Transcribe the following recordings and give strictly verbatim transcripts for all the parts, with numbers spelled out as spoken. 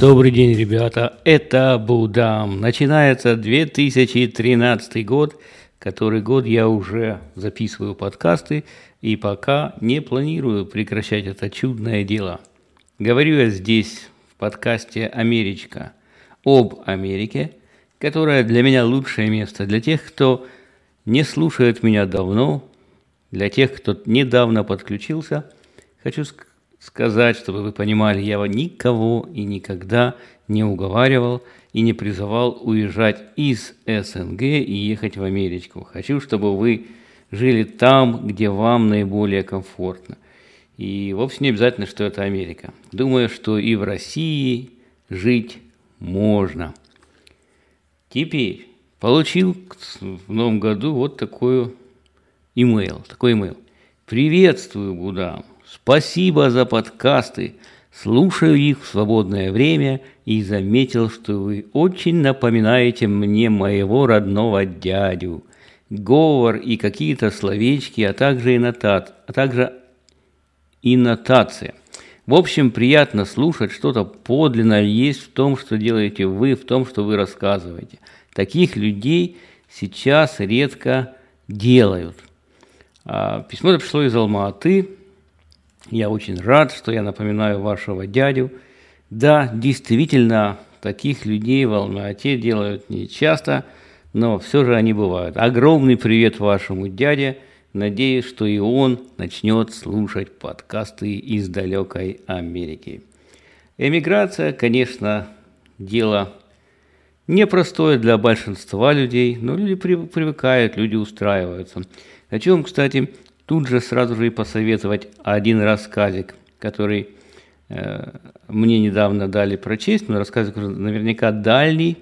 Добрый день, ребята, это Будам. Начинается две тысячи тринадцатый год, который год я уже записываю подкасты и пока не планирую прекращать это чудное дело. Говорю я здесь в подкасте «Америчка» об Америке, которая для меня лучшее место для тех, кто не слушает меня давно, для тех, кто недавно подключился. Хочу сказать, Сказать, чтобы вы понимали, я никого и никогда не уговаривал и не призывал уезжать из СНГ и ехать в Америку. Хочу, чтобы вы жили там, где вам наиболее комфортно. И вовсе не обязательно, что это Америка. Думаю, что и в России жить можно. Теперь получил в новом году вот такой имейл. Такой имейл. Приветствую, Будам. Спасибо за подкасты. Слушаю их в свободное время и заметил, что вы очень напоминаете мне моего родного дядю. Говор и какие-то словечки, а также и нотат, а также и нотация. В общем, приятно слушать, что-то подлинное есть в том, что делаете вы, в том, что вы рассказываете. Таких людей сейчас редко делают. Письмо это пришло из Алма-Аты. Я очень рад, что я напоминаю вашего дядю. Да, действительно, таких людей в Алма-Ате делают нечасто, но все же они бывают. Огромный привет вашему дяде. Надеюсь, что и он начнет слушать подкасты из далекой Америки. Эмиграция, конечно, дело непростое для большинства людей, но люди привыкают, люди устраиваются. Хочу вам, кстати, тут же сразу же и посоветовать один рассказик, который э, мне недавно дали прочесть, но рассказик наверняка дальний,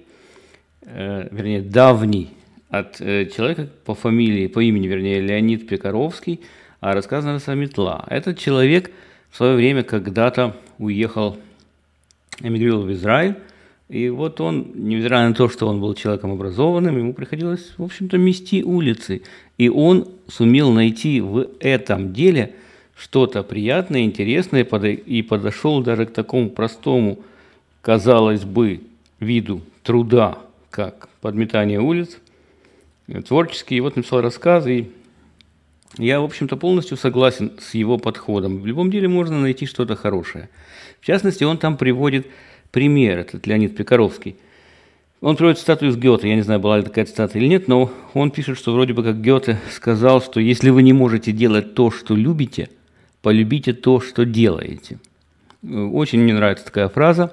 э, вернее, давний, от э, человека по фамилии, по имени, вернее, Леонид Пекаровский, а рассказ называется «Метла». Этот человек в свое время когда-то уехал, эмигрировал в Израиль, и вот он, невзирая на то, что он был человеком образованным, ему приходилось, в общем-то, мести улицы. И он сумел найти в этом деле что-то приятное, интересное, и подошел даже к такому простому, казалось бы, виду труда, как подметание улиц, творческий. И вот написал рассказ, и я, в общем-то, полностью согласен с его подходом. В любом деле можно найти что-то хорошее. В частности, он там приводит пример, этот Леонид Пекаровский. Он приводит цитату из Гёте, я не знаю, была ли такая цитата или нет, но он пишет, что вроде бы как Гёте сказал, что если вы не можете делать то, что любите, полюбите то, что делаете. Очень мне нравится такая фраза,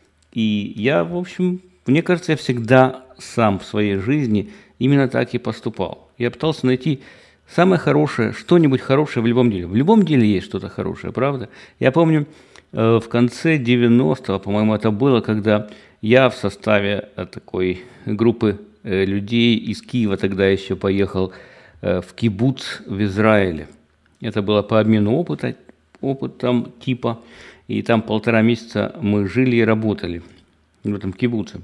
и я, в общем, мне кажется, я всегда сам в своей жизни именно так и поступал. Я пытался найти самое хорошее, что-нибудь хорошее в любом деле. В любом деле есть что-то хорошее, правда? Я помню, в конце девяностого, по-моему, это было, когда я в составе такой группы людей из Киева тогда еще поехал в кибуц в Израиле. Это было по обмену опыта, опытом типа, и там полтора месяца мы жили и работали в этом кибуце.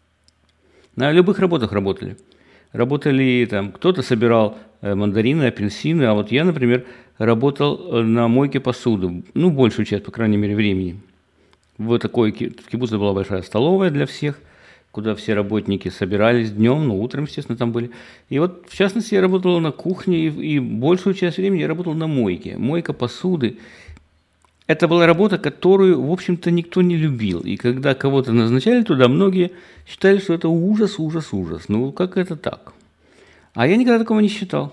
На любых работах работали. Работали там, кто-то собирал мандарины, апельсины, а вот я, например, работал на мойке посуды, ну, большую часть, по крайней мере, времени. В такой, в кибуце была большая столовая для всех, куда все работники собирались днем, ну, утром, естественно, там были. И вот, в частности, я работал на кухне, и, и большую часть времени я работал на мойке. Мойка посуды – это была работа, которую, в общем-то, никто не любил. И когда кого-то назначали туда, многие считали, что это ужас, ужас, ужас. Ну, как это так? А я никогда такого не считал.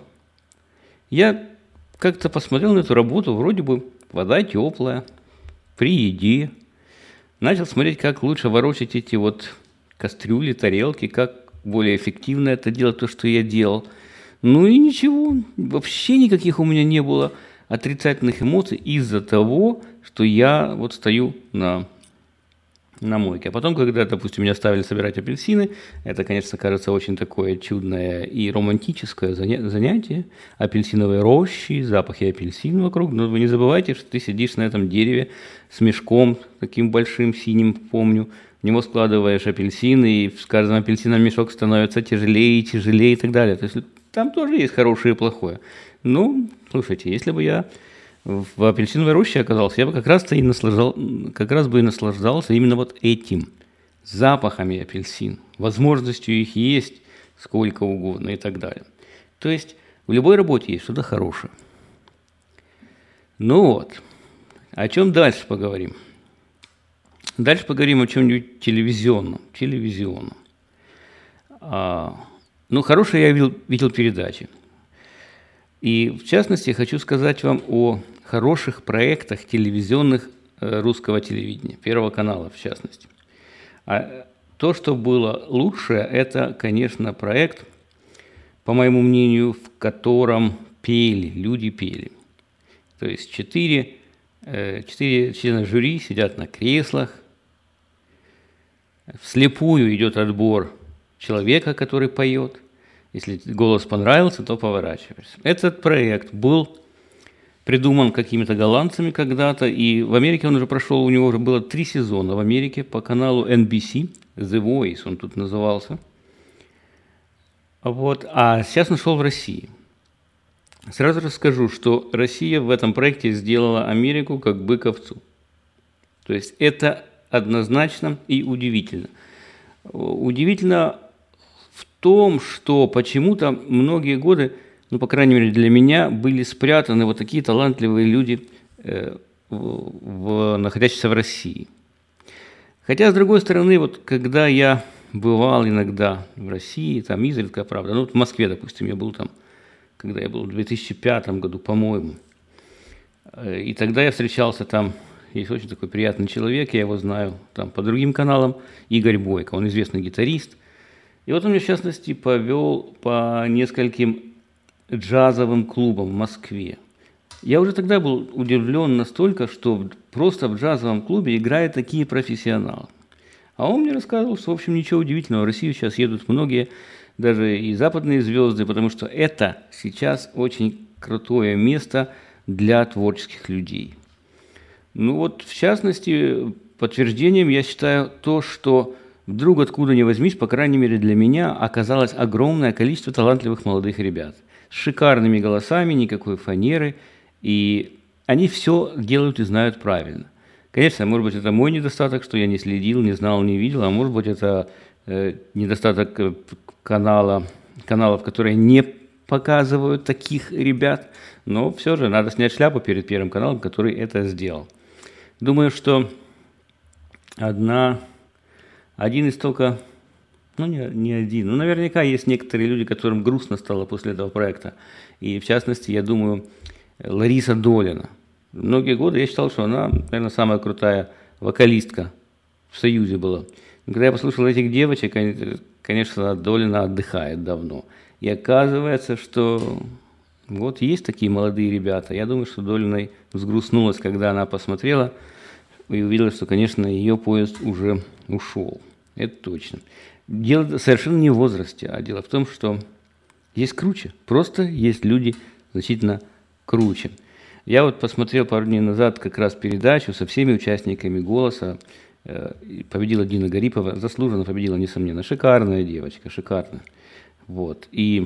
Я как-то посмотрел на эту работу, вроде бы вода теплая, при еде. Начал смотреть, как лучше ворочать эти вот кастрюли, тарелки, как более эффективно это делать, то, что я делал. Ну и ничего, вообще никаких у меня не было отрицательных эмоций из-за того, что я вот стою на, на мойке. А потом, когда, допустим, меня ставили собирать апельсины, это, конечно, кажется очень такое чудное и романтическое занятие. Апельсиновые рощи, запахи апельсин вокруг. Но вы не забывайте, что ты сидишь на этом дереве с мешком таким большим, синим, помню. В него складываешь апельсины, и с каждым апельсином мешок становится тяжелее и тяжелее и так далее. То есть там тоже есть хорошее и плохое. Ну, слушайте, если бы я в апельсиновой роще оказался, я бы как раз-то и наслаждал, как раз бы и наслаждался именно вот этим запахами апельсин, возможностью их есть сколько угодно и так далее. То есть в любой работе есть что-то хорошее. Ну вот, о чем дальше поговорим? Дальше поговорим о чем-нибудь телевизионном. телевизионном. А, ну, хорошие я видел, видел передачи. И, в частности, хочу сказать вам о хороших проектах телевизионных русского телевидения, Первого канала, в частности. А то, что было лучшее, это, конечно, проект, по моему мнению, в котором пели, люди пели. То есть четыре, четыре члена жюри сидят на креслах, вслепую идет отбор человека, который поет. Если голос понравился, то поворачиваешься. Этот проект был придуман какими-то голландцами когда-то, и в Америке он уже прошел, у него уже было три сезона в Америке по каналу эн би си, The Voice он тут назывался. Вот. А сейчас он шел в России. Сразу расскажу, что Россия в этом проекте сделала Америку как бык овцу. То есть это однозначно и удивительно. Удивительно в том, что почему-то многие годы, ну, по крайней мере, для меня, были спрятаны вот такие талантливые люди, э, в, в, находящиеся в России. Хотя, с другой стороны, вот когда я бывал иногда в России, там изредка, правда, ну, вот в Москве, допустим, я был там, когда я был в две тысячи пятом году, по-моему, и тогда я встречался там, есть очень такой приятный человек, я его знаю там по другим каналам, Игорь Бойко, он известный гитарист. И вот он меня, в частности, повел по нескольким джазовым клубам в Москве. Я уже тогда был удивлен настолько, что просто в джазовом клубе играют такие профессионалы. А он мне рассказывал, что, в общем, ничего удивительного, в Россию сейчас едут многие, даже и западные звезды, потому что это сейчас очень крутое место для творческих людей. Ну вот, в частности, подтверждением я считаю то, что вдруг откуда ни возьмись, по крайней мере для меня, оказалось огромное количество талантливых молодых ребят с шикарными голосами, никакой фанеры, и они все делают и знают правильно. Конечно, может быть, это мой недостаток, что я не следил, не знал, не видел, а может быть, это э, недостаток канала, каналов, которые не показывают таких ребят, но все же надо снять шляпу перед Первым каналом, который это сделал. Думаю, что одна, один из только, ну не, не один, но наверняка есть некоторые люди, которым грустно стало после этого проекта. И в частности, я думаю, Лариса Долина. Многие годы я считал, что она, наверное, самая крутая вокалистка в Союзе была. Но когда я послушал этих девочек, конечно, Долина отдыхает давно. И оказывается, что вот есть такие молодые ребята. Я думаю, что Долиной взгрустнулась, когда она посмотрела и увидела, что, конечно, ее поезд уже ушел. Это точно. Дело совершенно не в возрасте, а дело в том, что есть круче. Просто есть люди значительно круче. Я вот посмотрел пару дней назад как раз передачу со всеми участниками «Голоса». Победила Дина Гарипова, заслуженно победила, несомненно. Шикарная девочка, шикарная. Вот. И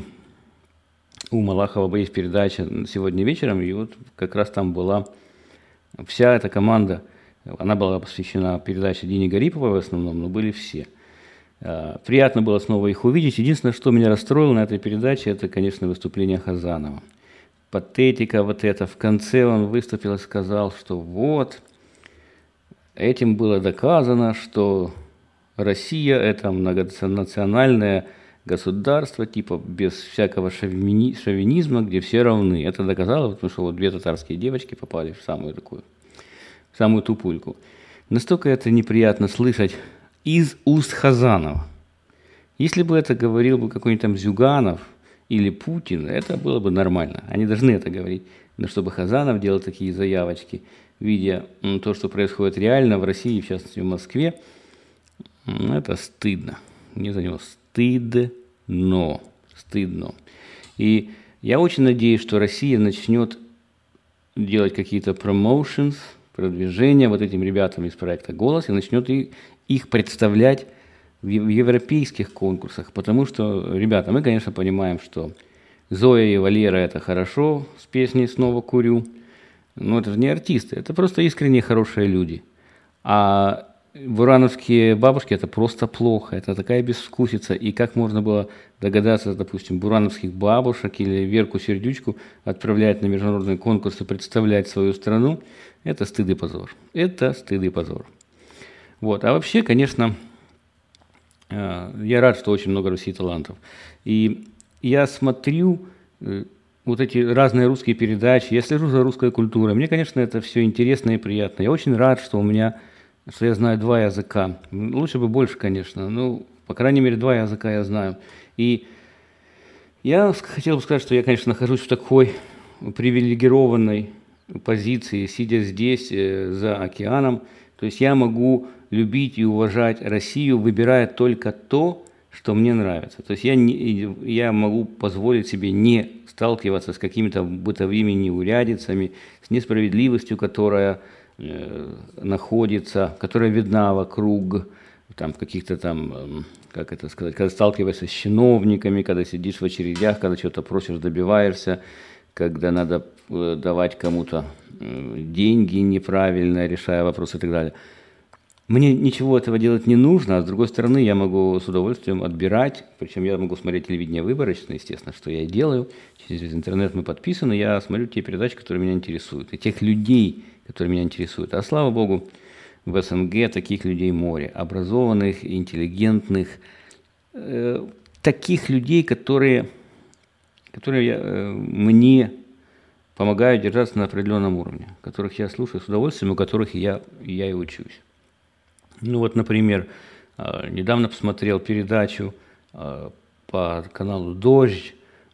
у Малахова есть передача сегодня вечером, и вот как раз там была вся эта команда, она была посвящена передаче Дине Гариповой в основном, но были все. Приятно было снова их увидеть. Единственное, что меня расстроило на этой передаче, это, конечно, выступление Хазанова. Патетика вот эта. В конце он выступил и сказал, что вот, этим было доказано, что Россия – это многонациональное государство, типа без всякого шовини, шовинизма, где все равны. Это доказало, потому что вот две татарские девочки попали в самую такую, в самую тупульку. Настолько это неприятно слышать из уст Хазанова. Если бы это говорил бы какой-нибудь там Зюганов или Путин, это было бы нормально. Они должны это говорить. Но чтобы Хазанов делал такие заявочки, видя ну, то, что происходит реально в России, в частности в Москве, ну, это стыдно. Мне за него стыдно. Стыдно. И я очень надеюсь, что Россия начнет делать какие-то промоушенс, продвижения вот этим ребятам из проекта «Голос» и начнет их представлять в европейских конкурсах. Потому что, ребята, мы, конечно, понимаем, что Зоя и Валера – это хорошо с песней «Снова курю», ну, это же не артисты, это просто искренне хорошие люди. А бурановские бабушки – это просто плохо, это такая безвкусица. И как можно было догадаться, допустим, бурановских бабушек или Верку Сердючку отправлять на международные конкурсы, представлять свою страну – это стыд и позор. Это стыд и позор. Вот. А вообще, конечно, я рад, что очень много в России талантов. И я смотрю вот эти разные русские передачи, я слежу за русской культурой. Мне, конечно, это все интересно и приятно. Я очень рад, что у меня, что я знаю два языка. Лучше бы больше, конечно. Ну, по крайней мере, два языка я знаю. И я хотел бы сказать, что я, конечно, нахожусь в такой привилегированной позиции, сидя здесь, за океаном. То есть я могу любить и уважать Россию, выбирая только то, что мне нравится. То есть я, не, я могу позволить себе не сталкиваться с какими-то бытовыми неурядицами, с несправедливостью, которая э, находится, которая видна вокруг, там, каких-то там, как это сказать, когда сталкиваешься с чиновниками, когда сидишь в очередях, когда что-то просишь, добиваешься, когда надо э, давать кому-то э, деньги неправильно, решая вопросы и так далее. Мне ничего этого делать не нужно, а с другой стороны, я могу с удовольствием отбирать, причем я могу смотреть телевидение выборочно, естественно, что я и делаю. Через интернет мы подписаны, я смотрю те передачи, которые меня интересуют, и тех людей, которые меня интересуют. А слава богу, в СНГ таких людей море, образованных, интеллигентных, э, таких людей, которые, которые э, мне помогают держаться на определенном уровне, которых я слушаю с удовольствием, у которых я, я и учусь. Ну вот, например, недавно посмотрел передачу по каналу «Дождь»,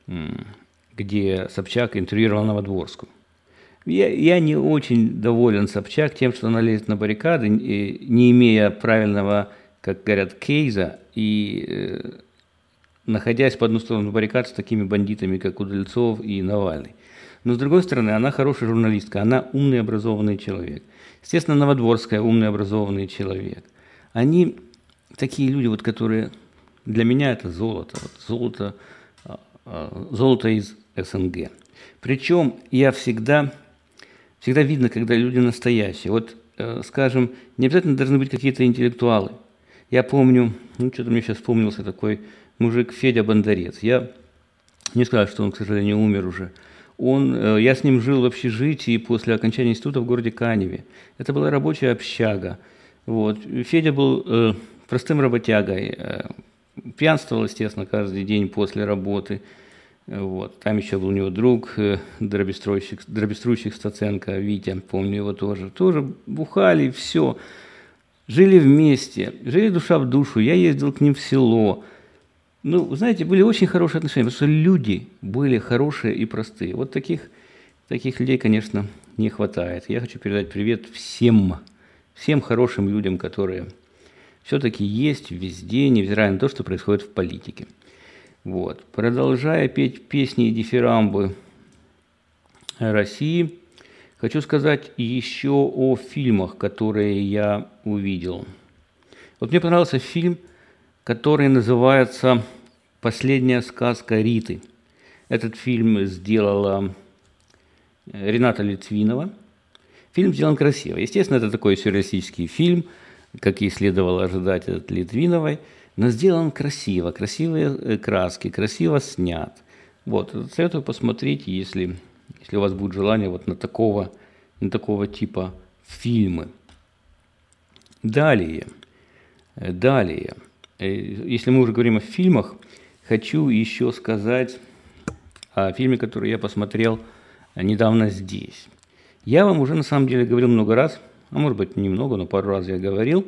где Собчак интервьюировал Новодворскую. Я, я не очень доволен Собчак тем, что она лезет на баррикады, не имея правильного, как говорят, кейза, и находясь по одну сторону баррикад с такими бандитами, как Удальцов и Навальный. Но, с другой стороны, она хорошая журналистка, она умный, образованный человек. Естественно, Новодворская умный, образованный человек. Они такие люди, вот, которые для меня это золото, вот, золото, золото из СНГ. Причем я всегда, всегда видно, когда люди настоящие. Вот, скажем, не обязательно должны быть какие-то интеллектуалы. Я помню, ну, что-то мне сейчас вспомнился такой мужик Федя Бондарец. Я не скажу, что он, к сожалению, умер уже. Он, я с ним жил в общежитии после окончания института в городе Каневе. Это была рабочая общага. Вот. Федя был э, простым работягой, э, пьянствовал, естественно, каждый день после работы. Вот. Там еще был у него друг, э, дробестройщик, дробеструйщик Стаценко, Витя, помню его тоже. Тоже бухали, все. Жили вместе, жили душа в душу. Я ездил к ним в село. Ну, вы знаете, были очень хорошие отношения, потому что люди были хорошие и простые. Вот таких, таких людей, конечно, не хватает. Я хочу передать привет всем, всем хорошим людям, которые все-таки есть везде, невзирая на то, что происходит в политике. Вот. Продолжая петь песни и дифирамбы России, хочу сказать еще о фильмах, которые я увидел. Вот мне понравился фильм, который называется «Последняя сказка Риты». Этот фильм сделала Рената Литвинова. Фильм сделан красиво. Естественно, это такой сюрреалистический фильм, как и следовало ожидать от Литвиновой, но сделан красиво, красивые краски, красиво снят. Вот, советую посмотреть, если, если у вас будет желание вот на такого, на такого типа фильмы. Далее, далее. Если мы уже говорим о фильмах, хочу еще сказать о фильме, который я посмотрел недавно здесь. Я вам уже на самом деле говорил много раз, а может быть немного, но пару раз я говорил.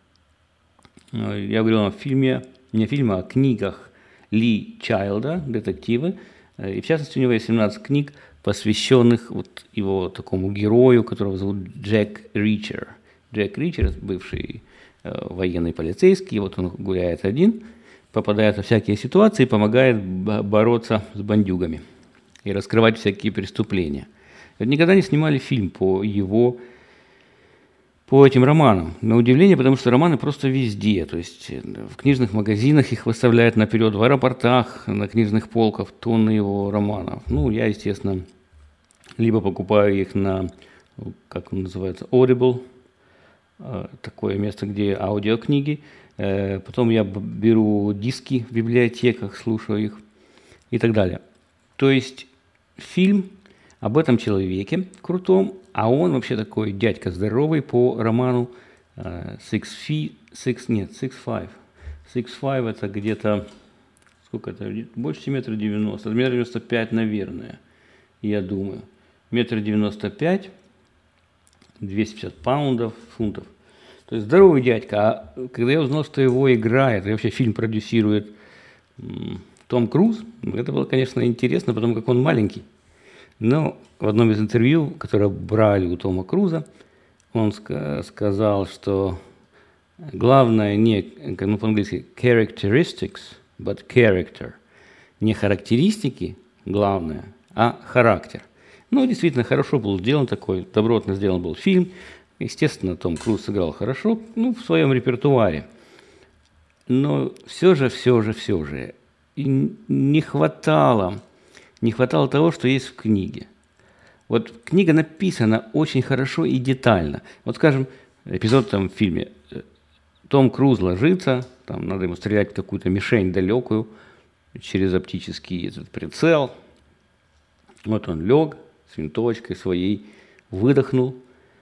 Я говорил о фильме, не о фильме, а о книгах Ли Чайлда, детективы. И в частности у него есть семнадцать книг, посвященных вот его такому герою, которого зовут Джек Ричер. Джек Ричер, бывший военный полицейский, вот он гуляет один, попадает во всякие ситуации, помогает бороться с бандюгами и раскрывать всякие преступления. Никогда не снимали фильм по его, по этим романам. На удивление, потому что романы просто везде, то есть в книжных магазинах их выставляют наперед, в аэропортах, на книжных полках тонны его романов. Ну, я, естественно, либо покупаю их на, как он называется, Audible, такое место, где аудиокниги. Потом я беру диски в библиотеках, слушаю их и так далее. То есть фильм об этом человеке крутом, а он вообще такой дядька здоровый по роману Six Feet, Six, нет, Six Five. Six Five это где-то, сколько это, больше метра девяносто, метр девяносто пять, наверное, я думаю. Метр девяносто пять, двести пятьдесят паундов, фунтов. То есть здоровый дядька. А когда я узнал, что его играет, и вообще фильм продюсирует Том Круз, это было, конечно, интересно, потому как он маленький. Но в одном из интервью, которое брали у Тома Круза, он ска- сказал, что главное не, ну по-английски, characteristics, but character. Не характеристики главное, а характер. Ну, действительно, хорошо был сделан такой, добротно сделан был фильм. Естественно, Том Круз сыграл хорошо, ну, в своем репертуаре. Но все же, все же, все же не хватало, не хватало того, что есть в книге. Вот книга написана очень хорошо и детально. Вот, скажем, эпизод там в фильме. Том Круз ложится, там надо ему стрелять в какую-то мишень далекую через оптический этот прицел. Вот он лег с винтовочкой своей, выдохнул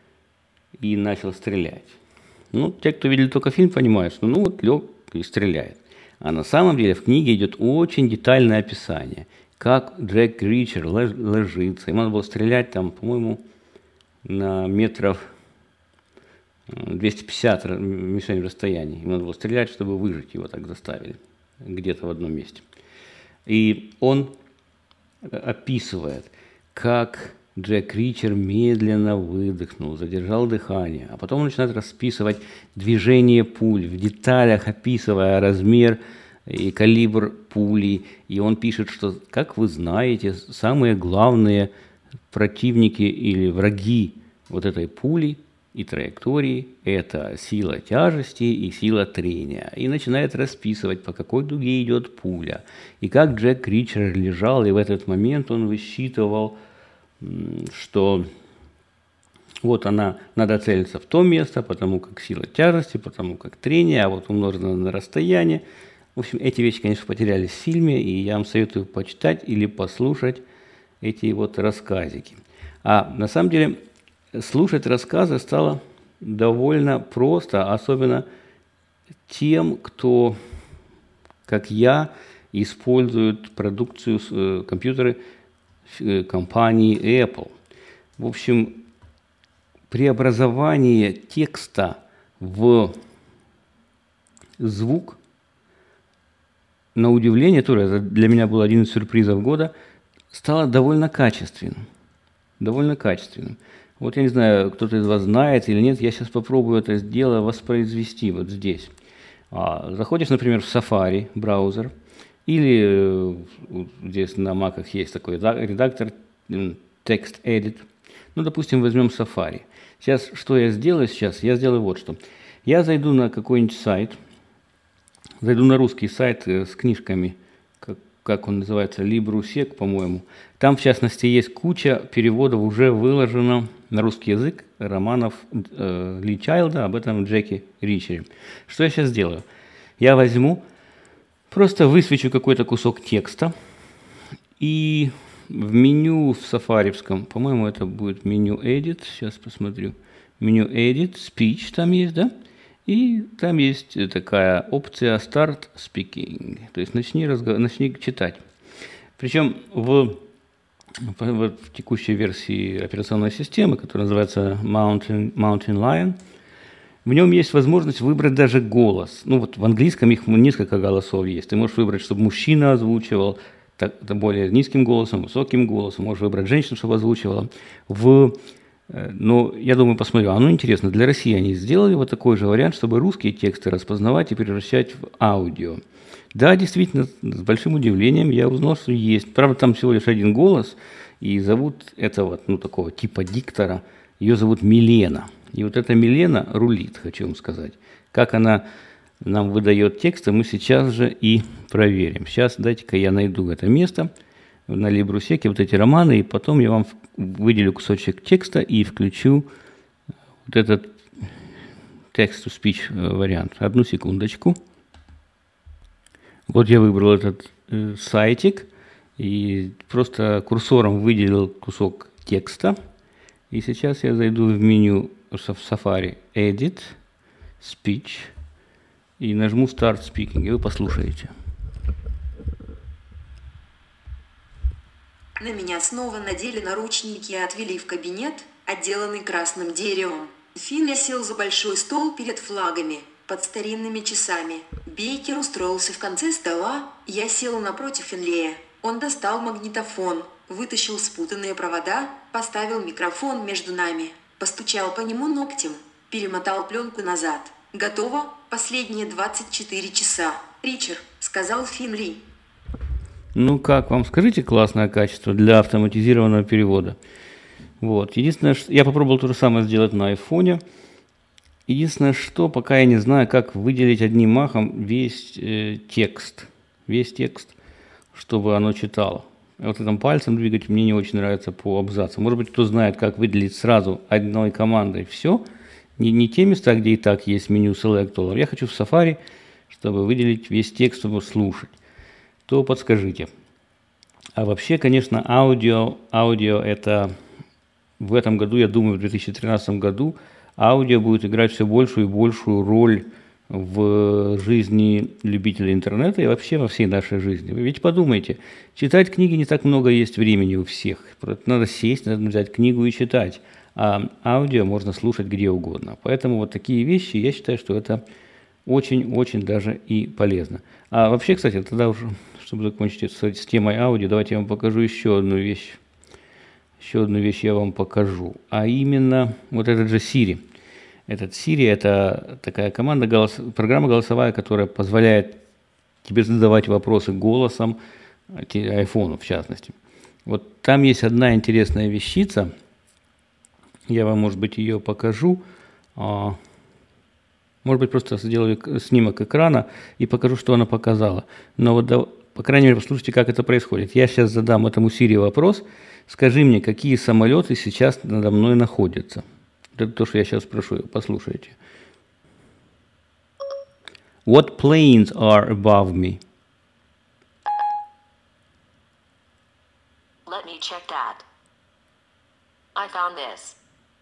и начал стрелять. Ну, те, кто видели только фильм, понимают, что ну вот лег и стреляет. А на самом деле в книге идет очень детальное описание, как Джек Ричер ложится. Ему надо было стрелять там, по-моему, на метров двести пятьдесят мишень в расстоянии. Ему надо было стрелять, чтобы выжить, его так заставили где-то в одном месте. И он описывает, как Джек Ричер медленно выдохнул, задержал дыхание, а потом он начинает расписывать движение пуль, в деталях описывая размер и калибр пули. И он пишет, что, как вы знаете, самые главные противники или враги вот этой пули и траектории – это сила тяжести и сила трения. И начинает расписывать, по какой дуге идет пуля. И как Джек Ричер лежал, и в этот момент он высчитывал, что вот она, надо целиться в то место, потому как сила тяжести, потому как трение, а вот умножено на расстояние. В общем, эти вещи, конечно, потерялись в фильме, и я вам советую почитать или послушать эти вот рассказики. А на самом деле слушать рассказы стало довольно просто, особенно тем, кто, как я, использует продукцию, э, компьютеры компании Apple. В общем, преобразование текста в звук, на удивление, тоже это для меня был один из сюрпризов года, стало довольно качественным. Довольно качественным. Вот я не знаю, кто-то из вас знает или нет, я сейчас попробую это дело воспроизвести вот здесь. А, заходишь, например, в Safari браузер, или здесь на Mac'ах есть такой редактор Text Edit. Ну, допустим, возьмем Safari. Сейчас, что я сделаю сейчас? Я сделаю вот что. Я зайду на какой-нибудь сайт, зайду на русский сайт с книжками, как, как он называется, LibruSec, по-моему. Там, в частности, есть куча переводов, уже выложено на русский язык романов э, Ли Чайлда об этом Джеке Ричере. Что я сейчас сделаю? Я возьму, просто высвечу какой-то кусок текста, и в меню в сафаревском, по-моему, это будет меню Edit, сейчас посмотрю, меню Edit, Speech там есть, да? И там есть такая опция Start Speaking, то есть начни, разго... начни читать. Причем в, в, в текущей версии операционной системы, которая называется Mountain, Mountain Lion, в нем есть возможность выбрать даже голос. Ну вот в английском их несколько голосов есть. Ты можешь выбрать, чтобы мужчина озвучивал, так, более низким голосом, высоким голосом. Можешь выбрать женщину, чтобы озвучивала. В, ну, я думаю, посмотрю. А ну интересно, для России они сделали вот такой же вариант, чтобы русские тексты распознавать и превращать в аудио. Да, действительно, с большим удивлением я узнал, что есть. Правда, там всего лишь один голос, и зовут этого, ну, такого типа диктора, ее зовут Милена. И вот эта Милена рулит, хочу вам сказать. Как она нам выдает тексты, мы сейчас же и проверим. Сейчас дайте-ка я найду это место на LibruSec, вот эти романы, и потом я вам выделю кусочек текста и включу вот этот text-to-speech вариант. Одну секундочку. Вот я выбрал этот э, сайтик и просто курсором выделил кусок текста. И сейчас я зайду в меню в Safari Edit, Speech и нажму Start Speaking, и вы послушаете. На меня снова надели наручники и отвели в кабинет, отделанный красным деревом. Финн сел за большой стол перед флагами, под старинными часами. Бейкер устроился в конце стола, я села напротив Финлея. Он достал магнитофон, вытащил спутанные провода, поставил микрофон между нами, постучал по нему ногтем, перемотал пленку назад. «Готово? Последние двадцать четыре часа. Ричард», — сказал Финли. Ну как вам, скажите, классное качество для автоматизированного перевода. Вот. Единственное, что я попробовал то же самое сделать на айфоне. Единственное, что пока я не знаю, как выделить одним махом весь э, текст. Весь текст, чтобы оно читало. Вот этим пальцем двигать мне не очень нравится по абзацам. Может быть, кто знает, как выделить сразу одной командой все. Не, не те места, где и так есть меню Select All. Я хочу в Safari, чтобы выделить весь текст, чтобы слушать. То подскажите. А вообще, конечно, аудио, аудио это в этом году, я думаю, в две тысячи тринадцатом году аудио будет играть все большую и большую роль в жизни любителей интернета и вообще во всей нашей жизни. Вы ведь подумайте, читать книги не так много есть времени у всех. Надо сесть, надо взять книгу и читать. А аудио можно слушать где угодно. Поэтому вот такие вещи, я считаю, что это очень-очень даже и полезно. А вообще, кстати, тогда уже, чтобы закончить с темой аудио, давайте я вам покажу еще одну вещь. Еще одну вещь я вам покажу. А именно вот этот же Siri. Этот Siri – это такая команда, голос, программа голосовая, которая позволяет тебе задавать вопросы голосом, айфону в частности. Вот там есть одна интересная вещица. Я вам, может быть, ее покажу. Может быть, просто сделаю снимок экрана и покажу, что она показала. Но вот, да, по крайней мере, послушайте, как это происходит. Я сейчас задам этому Siri вопрос. Скажи мне, какие самолеты сейчас надо мной находятся. Это то, что я сейчас спрошу. Послушайте. What planes are above me? Let me check that. I found this.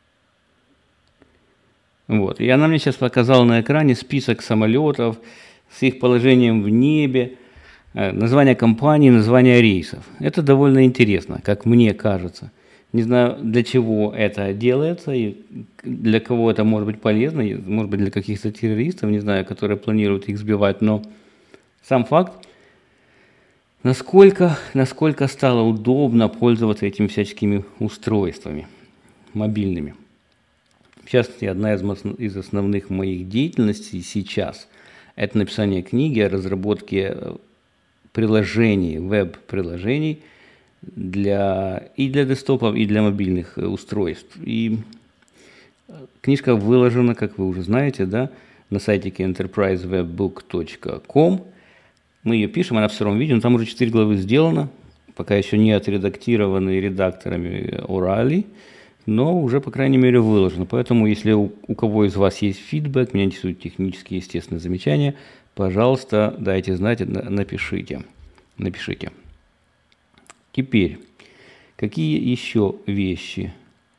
Вот. И она мне сейчас показала на экране список самолетов с их положением в небе, название компаний, название рейсов. Это довольно интересно, как мне кажется. Не знаю, для чего это делается, и для кого это может быть полезно, может быть, для каких-то террористов, не знаю, которые планируют их сбивать, но сам факт, насколько, насколько стало удобно пользоваться этими всяческими устройствами мобильными. В частности, одна из, из основных моих деятельностей сейчас – это написание книги о разработке приложений, веб-приложений для, и для десктопов, и для мобильных устройств. И книжка выложена, как вы уже знаете, да, на сайтике enterprise webbook точка com. Мы ее пишем, она в сыром виде, но там уже четыре главы сделано, пока еще не отредактированы редакторами O'Reilly, но уже, по крайней мере, выложено. Поэтому, если у, у кого из вас есть фидбэк, меня интересуют технические, естественные замечания, пожалуйста, дайте знать, напишите. Напишите. Теперь, какие еще вещи?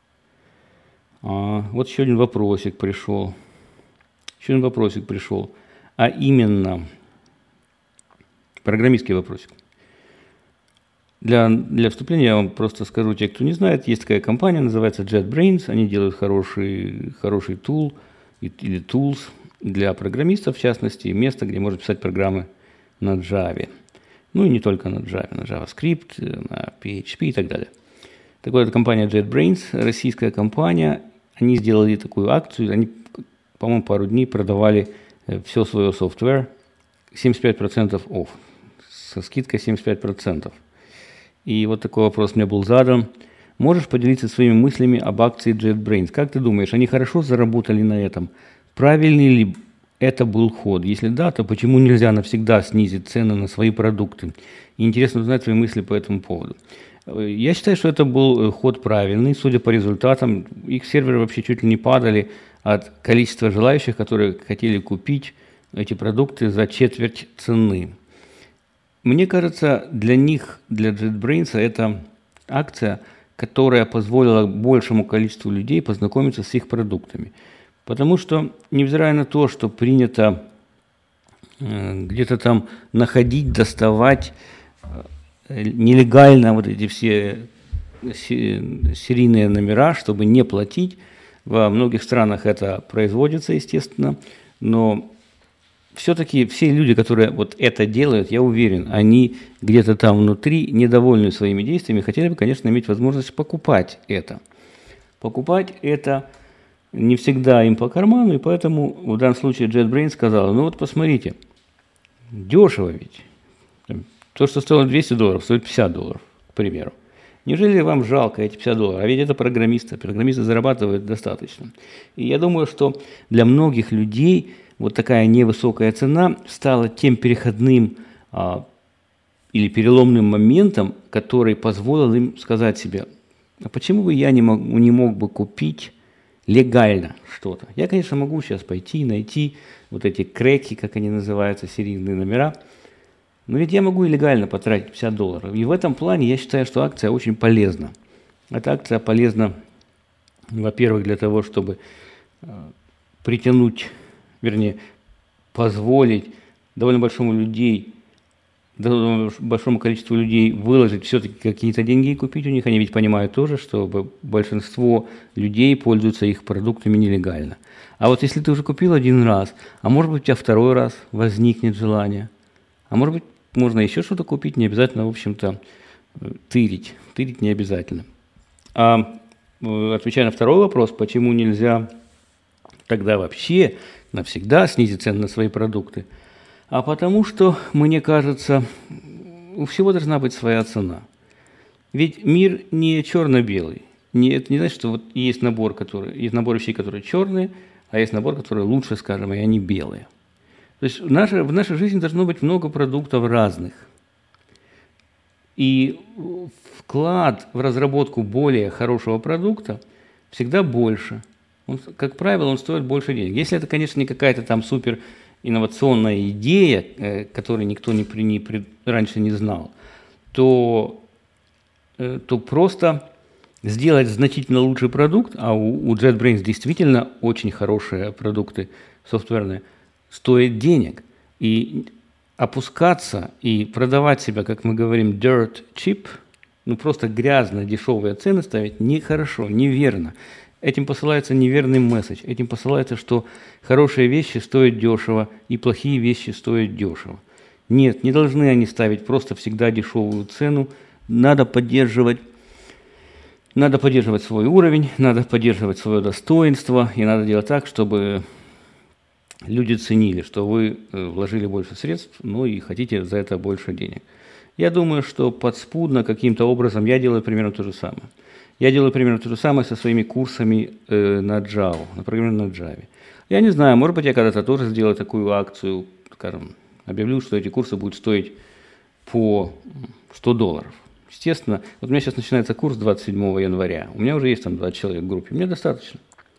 А, вот еще один вопросик пришел. Еще один вопросик пришел. А именно, программистский вопросик. Для, для вступления я вам просто скажу, те, кто не знает, есть такая компания, называется JetBrains. Они делают хороший, хороший tool или tools для программистов, в частности, место, где можно писать программы на Java. Ну и не только на Java, на JavaScript, на пи эйч пи и так далее. Так вот, эта компания JetBrains, российская компания, они сделали такую акцию, они, по-моему, пару дней продавали все свое software семьдесят пять процентов off, со скидкой семьдесят пять процентов. И вот такой вопрос мне был задан. Можешь поделиться своими мыслями об акции JetBrains? Как ты думаешь, они хорошо заработали на этом? Правильный ли это был ход? Если да, то почему нельзя навсегда снизить цены на свои продукты? И интересно узнать твои мысли по этому поводу. Я считаю, что это был ход правильный, судя по результатам. Их серверы вообще чуть ли не падали от количества желающих, которые хотели купить эти продукты за четверть цены. Мне кажется, для них, для JetBrains, это акция, которая позволила большему количеству людей познакомиться с их продуктами. Потому что, невзирая на то, что принято э, где-то там находить, доставать э, нелегально вот эти все серийные номера, чтобы не платить, во многих странах это производится, естественно, но все-таки все люди, которые вот это делают, я уверен, они где-то там внутри недовольны своими действиями, хотели бы, конечно, иметь возможность покупать это. Покупать это не всегда им по карману, и поэтому в данном случае JetBrains сказала, ну вот посмотрите, дешево ведь. То, что стоило двести долларов, стоит пятьдесят долларов, к примеру. Неужели вам жалко эти пятьдесят долларов? А ведь это программисты. Программисты зарабатывают достаточно. И я думаю, что для многих людей вот такая невысокая цена стала тем переходным а, или переломным моментом, который позволил им сказать себе, а почему бы я не мог, не мог бы купить легально что-то? Я, конечно, могу сейчас пойти найти вот эти крэки, как они называются, серийные номера, но ведь я могу и легально потратить пятьдесят долларов. И в этом плане я считаю, что акция очень полезна. Эта акция полезна, во-первых, для того, чтобы э, притянуть, вернее, позволить довольно большому людей, довольно большому количеству людей выложить все-таки какие-то деньги и купить у них. Они ведь понимают тоже, что большинство людей пользуются их продуктами нелегально. А вот если ты уже купил один раз, а может быть у тебя второй раз возникнет желание, а может быть можно еще что-то купить, не обязательно, в общем-то, тырить. Тырить не обязательно. А отвечая на второй вопрос, почему нельзя тогда вообще навсегда снизить цены на свои продукты, а потому что, мне кажется, у всего должна быть своя цена. Ведь мир не черно-белый. Не, это не значит, что вот есть набор, который, есть набор вещей, которые черные, а есть набор, которые лучше, скажем, и они белые. То есть в нашей, в нашей жизни должно быть много продуктов разных. И вклад в разработку более хорошего продукта всегда больше. Он, как правило, он стоит больше денег. Если это, конечно, не какая-то там супер инновационная идея, э, которой никто не, при, не при, раньше не знал, то, э, то просто сделать значительно лучший продукт, а у, у JetBrains действительно очень хорошие продукты софтверные, стоит денег. И опускаться и продавать себя, как мы говорим, dirt cheap, ну просто грязно дешевые цены ставить нехорошо, неверно. Этим посылается неверный месседж. Этим посылается, что хорошие вещи стоят дешево и плохие вещи стоят дешево. Нет, не должны они ставить просто всегда дешевую цену. Надо поддерживать, надо поддерживать свой уровень, надо поддерживать свое достоинство, и надо делать так, чтобы люди ценили, что вы вложили больше средств, ну и хотите за это больше денег. Я думаю, что подспудно каким-то образом я делаю примерно то же самое. Я делаю примерно то же самое со своими курсами э, на Java, например, на Java. Я не знаю, может быть, я когда-то тоже сделаю такую акцию, скажем, объявлю, что эти курсы будут стоить по сто долларов. Естественно, вот у меня сейчас начинается курс двадцать седьмого января, у меня уже есть там двадцать человек в группе, мне достаточно.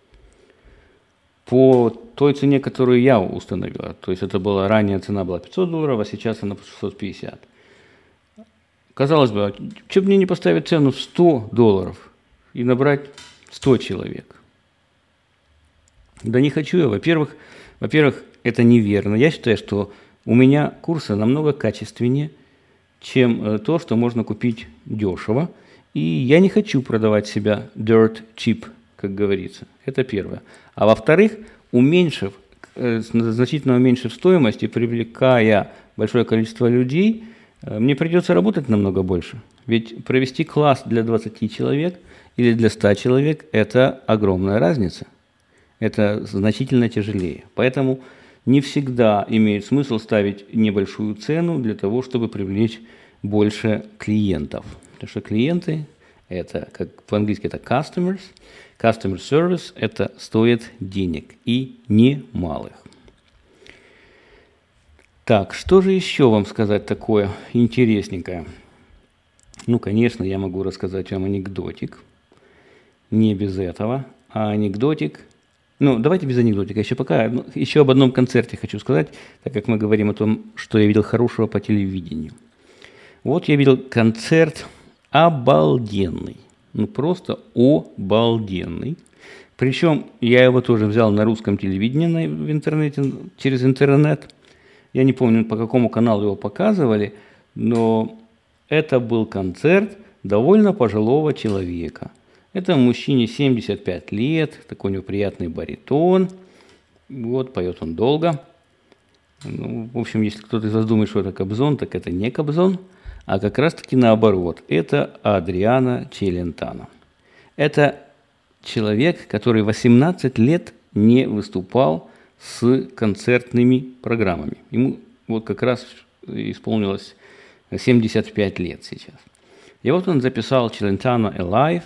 По той цене, которую я установила, то есть это была ранее цена была пятьсот долларов, а сейчас она шестьсот пятьдесят. Казалось бы, что бы мне не поставить цену в сто долларов и набрать сто человек? Да не хочу я. Во-первых, во-первых, это неверно. Я считаю, что у меня курсы намного качественнее, чем то, что можно купить дешево. И я не хочу продавать себя dirt cheap, как говорится. Это первое. А во-вторых, уменьшив, значительно уменьшив стоимость и привлекая большое количество людей, мне придется работать намного больше. Ведь провести класс для двадцати человек или для ста человек – это огромная разница. Это значительно тяжелее. Поэтому не всегда имеет смысл ставить небольшую цену для того, чтобы привлечь больше клиентов. Потому что клиенты – это, как по-английски, это customers. Customer service – это стоит денег и немалых. Так, что же еще вам сказать такое интересненькое? Ну, конечно, я могу рассказать вам анекдотик. Не без этого. А анекдотик... Ну, давайте без анекдотика. Еще пока... Ну, еще об одном концерте хочу сказать, так как мы говорим о том, что я видел хорошего по телевидению. Вот я видел концерт обалденный. Ну, просто обалденный. Причем я его тоже взял на русском телевидении в интернете, через интернет. Я не помню, по какому каналу его показывали, но это был концерт довольно пожилого человека. Это мужчине семьдесят пять лет, такой у него приятный баритон. Вот, поет он долго. Ну, в общем, если кто-то из вас думает, что это Кобзон, так это не Кобзон, а как раз-таки наоборот. Это Адриано Челентано. Это человек, который восемнадцать лет не выступал с концертными программами. Ему вот как раз исполнилось семьдесят пять лет сейчас. И вот он записал Челентано Alive.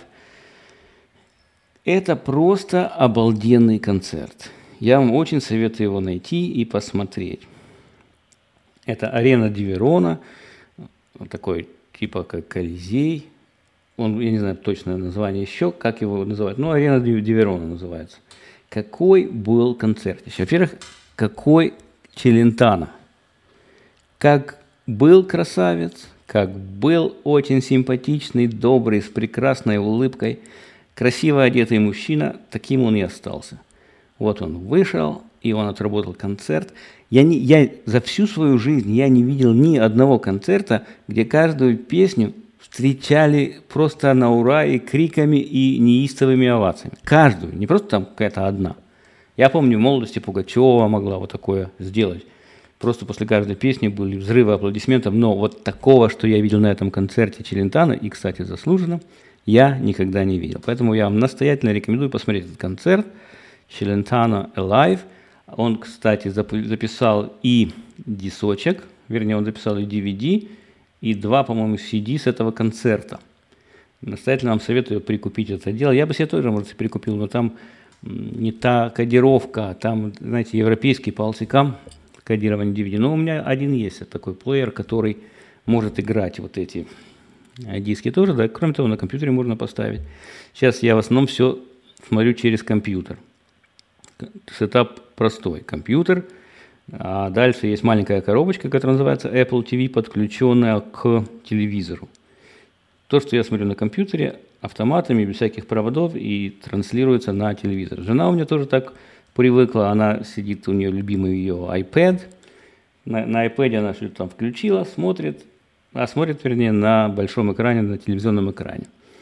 Это просто обалденный концерт. Я вам очень советую его найти и посмотреть. Это арена Ди Верона, такой типа как Колизей. Он, я не знаю точное название еще, как его называют. Ну, арена Ди Верона называется. Какой был концерт? Во-первых, какой Челентано. Как был красавец, как был очень симпатичный, добрый, с прекрасной улыбкой, красиво одетый мужчина, таким он и остался. Вот он вышел, и он отработал концерт. Я, не, я за всю свою жизнь я не видел ни одного концерта, где каждую песню встречали просто на ура и криками, и неистовыми овациями. Каждую, не просто там какая-то одна. Я помню, в молодости Пугачева могла вот такое сделать. Просто после каждой песни были взрывы аплодисментов, но вот такого, что я видел на этом концерте Челентано, и, кстати, заслуженно, я никогда не видел. Поэтому я вам настоятельно рекомендую посмотреть этот концерт Челентано Alive. Он, кстати, записал и дисочек, вернее, он записал и ди ви ди, и два, по-моему, си ди с этого концерта. Настоятельно вам советую прикупить это дело. Я бы себе тоже, может, прикупил, но там не та кодировка, там, знаете, европейский по алсикам кодирование ди ви ди. Но у меня один есть такой плеер, который может играть вот эти диски тоже, да. Кроме того, на компьютере можно поставить. Сейчас я в основном все смотрю через компьютер. Сетап простой. Компьютер. А дальше есть маленькая коробочка, которая называется Apple ти ви, подключенная к телевизору. То, что я смотрю на компьютере, автоматами, без всяких проводов, и транслируется на телевизор. Жена у меня тоже так привыкла, она сидит, у нее любимый ее iPad. На, на iPad она что-то там включила, смотрит, а смотрит, вернее, на большом экране, на телевизионном экране.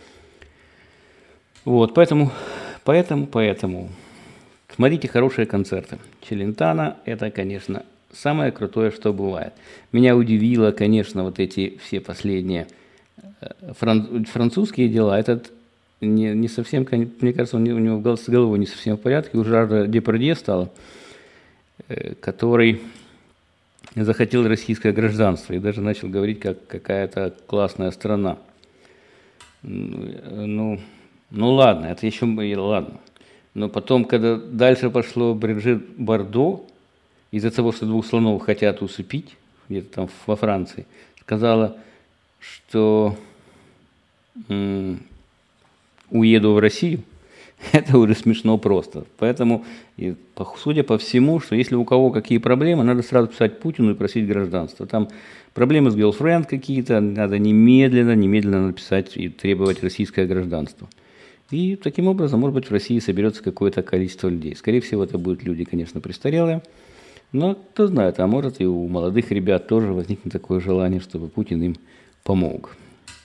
Вот, поэтому, поэтому, поэтому... Смотрите хорошие концерты. Челентано – это, конечно, самое крутое, что бывает. Меня удивило, конечно, вот эти все последние фран- французские дела. Этот не, не совсем, мне кажется, он, у него с головой не совсем в порядке. У Жерара Депардье стало, который захотел российское гражданство и даже начал говорить, как какая-то классная страна. Ну, ну ладно, это еще ладно. Но потом, когда дальше пошло Бриджит Бардо, из-за того, что двух слонов хотят усыпить, где-то там во Франции, сказала, что м- уеду в Россию, это уже смешно просто. Поэтому, и, судя по всему, что если у кого какие проблемы, надо сразу писать Путину и просить гражданство. Там проблемы с girlfriend какие-то, надо немедленно, немедленно написать и требовать российское гражданство. И таким образом, может быть, в России соберется какое-то количество людей. Скорее всего, это будут люди, конечно, престарелые, но кто знает, а может и у молодых ребят тоже возникнет такое желание, чтобы Путин им помог.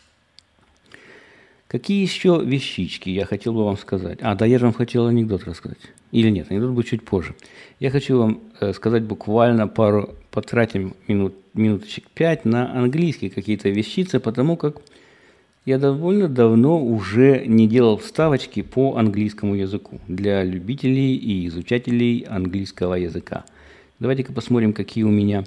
Какие еще вещички я хотел бы вам сказать? А, да, я же вам хотел анекдот рассказать. Или нет, анекдот будет чуть позже. Я хочу вам э, сказать буквально пару, потратим минут, минуточек пять на английские какие-то вещицы, потому как я довольно давно уже не делал вставочки по английскому языку для любителей и изучателей английского языка. Давайте-ка посмотрим, какие у меня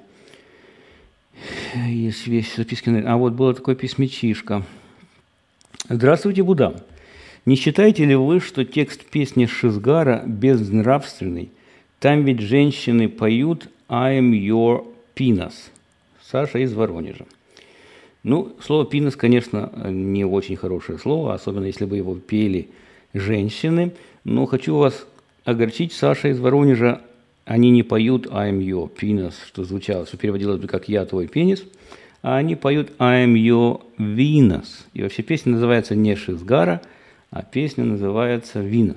есть вещи, записки. А вот было такое письмечишко. Здравствуйте, Будда. Не считаете ли вы, что текст песни Шизгара безнравственный? Там ведь женщины поют «I am your penis». Саша из Воронежа. Ну, слово «пинос», конечно, не очень хорошее слово, особенно если бы его пели женщины. Но хочу вас огорчить, Саша из Воронежа, они не поют «I'm your penis», что звучало, что переводилось бы как «я твой пенис», а они поют «I'm your Venus». И вообще песня называется не «Шизгара», а песня называется «Venus».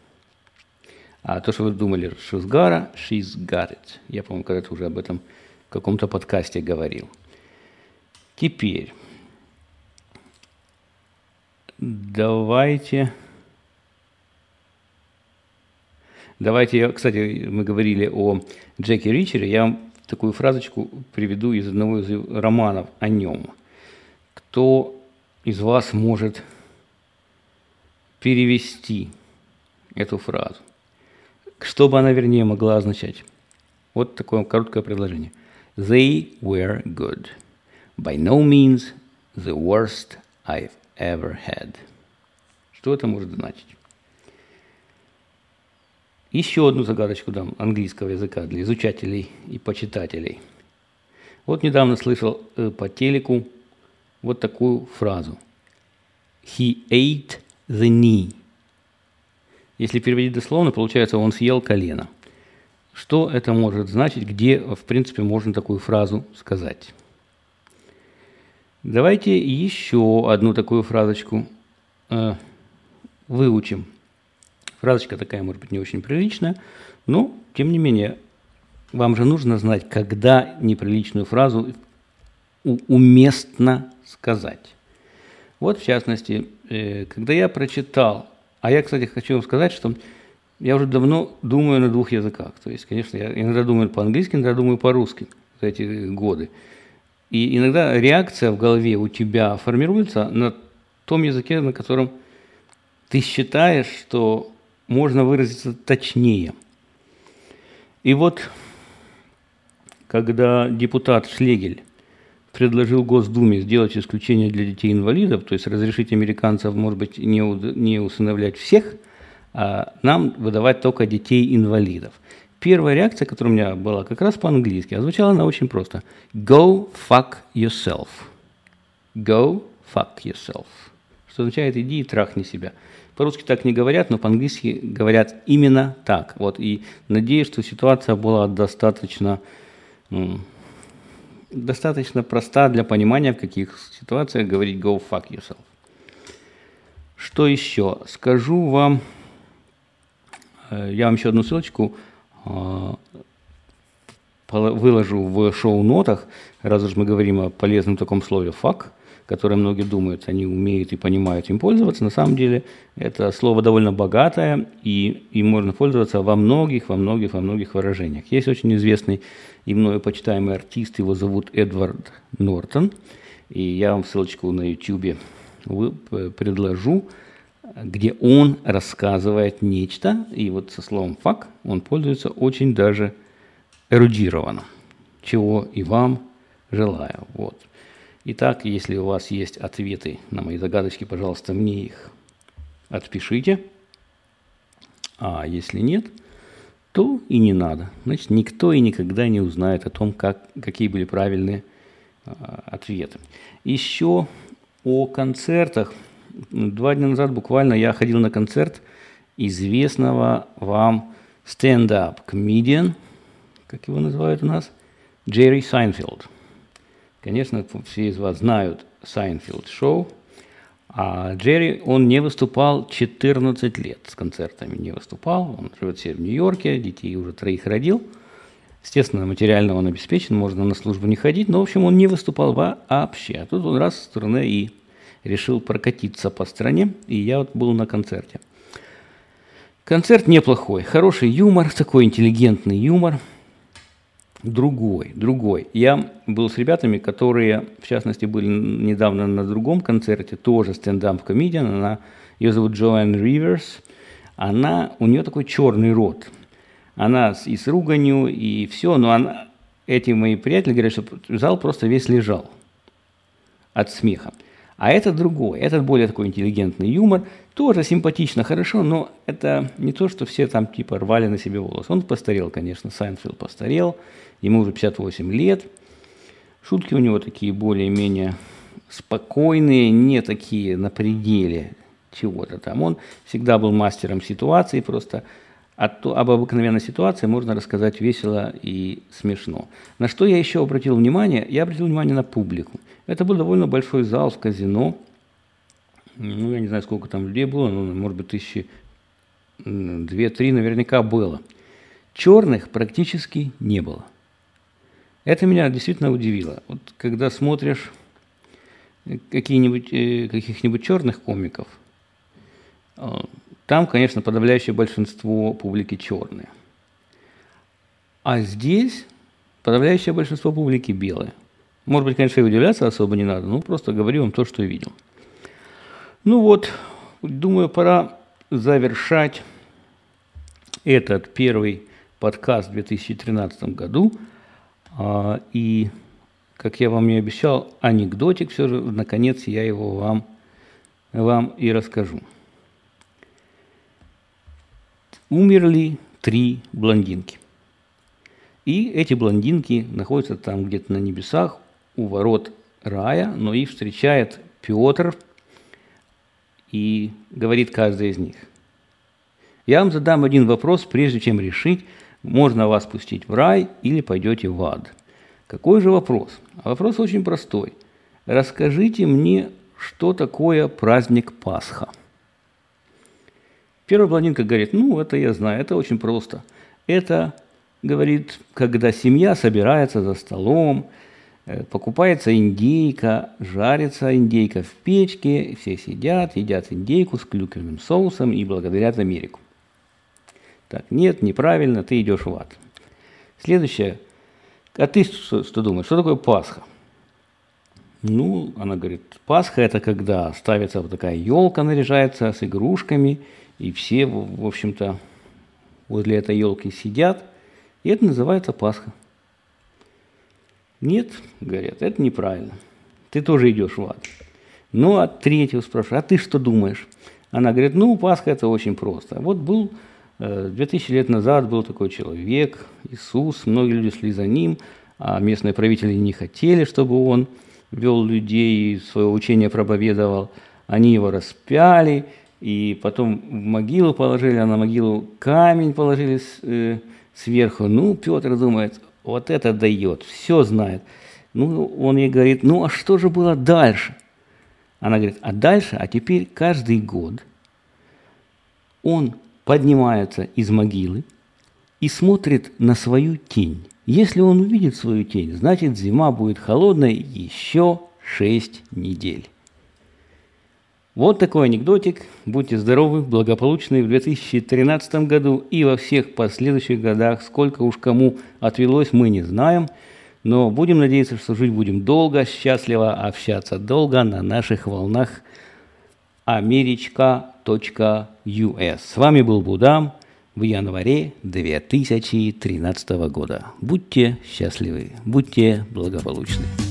А то, что вы думали «Шизгара», «She's got it». Я, по-моему, когда-то уже об этом в каком-то подкасте говорил. Теперь давайте... Давайте, кстати, мы говорили о Джеки Ричере, я вам такую фразочку приведу из одного из романов о нем. Кто из вас может перевести эту фразу? Что бы она, вернее, могла означать? Вот такое короткое предложение. They were good. By no means the worst I've ever had. Что это может значить? Еще одну загадочку дам английского языка для изучателей и почитателей. Вот недавно слышал э, по телеку вот такую фразу. He ate the knee. Если переводить дословно, получается, он съел колено. Что это может значить, где, в принципе, можно такую фразу сказать? Давайте еще одну такую фразочку э, выучим. Фразочка такая, может быть, не очень приличная, но, тем не менее, вам же нужно знать, когда неприличную фразу уместно сказать. Вот, в частности, когда я прочитал, а я, кстати, хочу вам сказать, что я уже давно думаю на двух языках. То есть, конечно, я иногда думаю по-английски, иногда думаю по-русски за эти годы. И иногда реакция в голове у тебя формируется на том языке, на котором ты считаешь, что можно выразиться точнее. И вот, когда депутат Шлегель предложил Госдуме сделать исключение для детей-инвалидов, то есть разрешить американцев, может быть, не, не усыновлять всех, а нам выдавать только детей-инвалидов. Первая реакция, которая у меня была как раз по-английски, а звучала она очень просто. Go fuck yourself. Go fuck yourself. Что означает «иди и трахни себя». По-русски так не говорят, но по-английски говорят именно так. Вот, и надеюсь, что ситуация была достаточно, ну, достаточно проста для понимания, в каких ситуациях говорить «go fuck yourself». Что еще? Скажу вам, я вам еще одну ссылочку выложу в шоу-нотах, раз уж мы говорим о полезном таком слове «fuck», которое многие думают, они умеют и понимают им пользоваться. На самом деле это слово довольно богатое, и им можно пользоваться во многих, во многих, во многих выражениях. Есть очень известный и мною почитаемый артист, его зовут Эдвард Нортон, и я вам ссылочку на YouTube предложу, где он рассказывает нечто, и вот со словом «fuck» он пользуется очень даже эрудированно, чего и вам желаю. Вот. Итак, если у вас есть ответы на мои загадочки, пожалуйста, мне их отпишите. А если нет, то и не надо. Значит, никто и никогда не узнает о том, как, какие были правильные а, ответы. Еще о концертах. Два дня назад буквально я ходил на концерт известного вам стендап-комедиан, как его называют у нас, Джерри Сайнфилд. Конечно, все из вас знают Сайнфилд шоу, а Джерри, он не выступал четырнадцать лет, с концертами не выступал, он живет все в Нью-Йорке, детей уже троих родил, естественно, материально он обеспечен, можно на службу не ходить, но, в общем, он не выступал вообще, а тут он раз в турне и решил прокатиться по стране, и я вот был на концерте. Концерт неплохой, хороший юмор, такой интеллигентный юмор. Другой, другой. Я был с ребятами, которые, в частности, были недавно на другом концерте, тоже стендап-комедиан, она, ее зовут Джоан Риверс, она, у нее такой черный рот, она и с руганью, и все, но она, эти мои приятели говорят, что зал просто весь лежал от смеха. А этот другой, этот более такой интеллигентный юмор, тоже симпатично, хорошо, но это не то, что все там типа рвали на себе волосы. Он постарел, конечно, Сайнфилд постарел, ему уже пятьдесят восемь лет. Шутки у него такие более-менее спокойные, не такие на пределе чего-то там. Он всегда был мастером ситуации, просто от, об обыкновенной ситуации можно рассказать весело и смешно. На что я еще обратил внимание? Я обратил внимание на публику. Это был довольно большой зал в казино. Ну, я не знаю, сколько там людей было, но, может быть, тысячи две-три наверняка было. Черных практически не было. Это меня действительно удивило. Вот когда смотришь какие-нибудь, э, каких-нибудь черных комиков, э, там, конечно, подавляющее большинство публики черные. А здесь подавляющее большинство публики белое. Может быть, конечно, и удивляться особо не надо, но просто говорю вам то, что я видел. Ну вот, думаю, пора завершать этот первый подкаст в две тысячи тринадцатом году. И, как я вам и обещал, анекдотик все же, наконец, я его вам, вам и расскажу. Умерли три блондинки. И эти блондинки находятся там где-то на небесах, у ворот рая, но их встречает Петр и говорит каждая из них: я вам задам один вопрос, прежде чем решить, можно вас пустить в рай или пойдете в ад. Какой же вопрос? А вопрос очень простой. Расскажите мне, что такое праздник Пасха. Первая блондинка говорит: ну, это я знаю, это очень просто. Это, говорит, когда семья собирается за столом, покупается индейка, жарится индейка в печке, все сидят, едят индейку с клюквенным соусом и благодарят Америку. Так, нет, неправильно, ты идешь в ад. Следующее. А ты что, что думаешь, что такое Пасха? Ну, она говорит, Пасха – это когда ставится вот такая елка, наряжается с игрушками, и все, в общем-то, возле этой елки сидят, и это называется Пасха. Нет, говорят, это неправильно. Ты тоже идешь в ад. Ну, а третью спрашиваю, а ты что думаешь? Она говорит, ну, Пасха – это очень просто. Вот был... Две тысячи лет назад был такой человек, Иисус, многие люди шли за ним, а местные правители не хотели, чтобы он вел людей и свое учение проповедовал. Они его распяли, и потом в могилу положили, а на могилу камень положили э, сверху. Ну, Петр думает, вот это дает, все знает. Ну, он ей говорит, ну, а что же было дальше? Она говорит, а дальше, а теперь каждый год он поднимается из могилы и смотрит на свою тень. Если он увидит свою тень, значит, зима будет холодной еще шесть недель. Вот такой анекдотик. Будьте здоровы, благополучны в две тысячи тринадцатом году и во всех последующих годах. Сколько уж кому отвелось, мы не знаем. Но будем надеяться, что жить будем долго, счастливо, общаться долго на наших волнах Америчка точка ю эс. С вами был Будам в январе две тысячи тринадцатого года. Будьте счастливы, будьте благополучны.